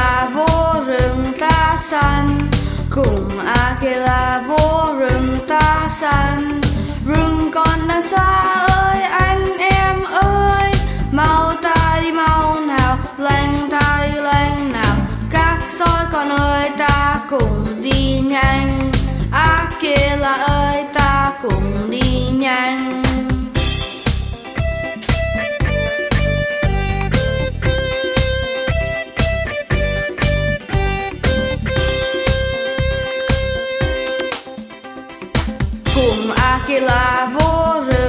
Akela vô rừng ta săn, cùng Akela vô rừng ta săn. Rừng còn đang xa ơi anh em ơi, mau ta đi mau nào, lanh ta đi lanh nào. Các sói con ơi ta cùng đi nhanh, Akela ơi ta cùng đi nhanh. Cùng Akela vô rừng